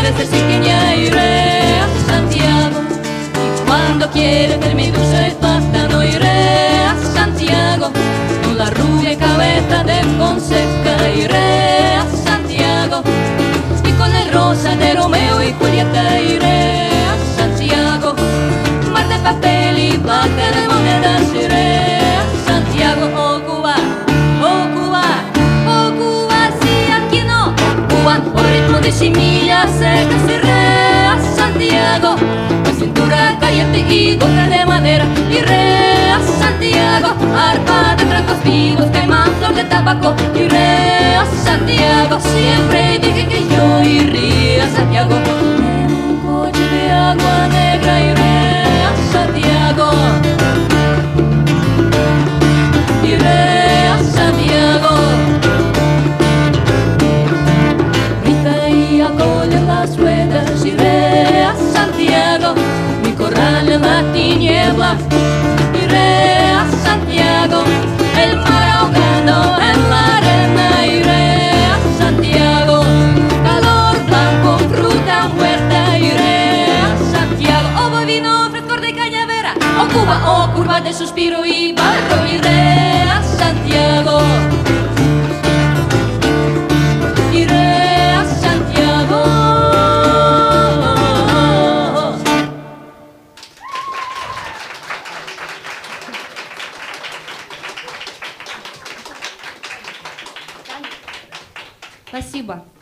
ser siqueña iré a Santiago. Y cuando quiere ver mi dulce pasta no iré a Santiago. Con la rubia y cabeza de Fonseca iré a Santiago. Y con el rosa de Romeo y Julieta iré a Santiago. Mar de papel y vaca de monedas iré a Santiago. Oh Cuba, oh Cuba, oh Cuba, sí, aquí no. Cuba, por ritmo de chimillas secas iré a Santiago. Con cintura caliente y gorra de madera iré a Santiago. Arpa de francos vivos, caimán, flor de tabaco iré a Santiago. Siempre dije que yo iría a Santiago. En un coche de agua negra iré a Santiago. Iré a Santiago. Rita y a coller las ruedas iré a Santiago. Mi corral en la tiniebla iré a Santiago. El mar ahogando en la arena iré a Santiago. Calor blanco, fruta muerta iré a Santiago. Oh bovino, frescor de cañavera. Oh Cuba, oh curva de suspiro y barro iré a Santiago. Iré a Santiago. Спасибо.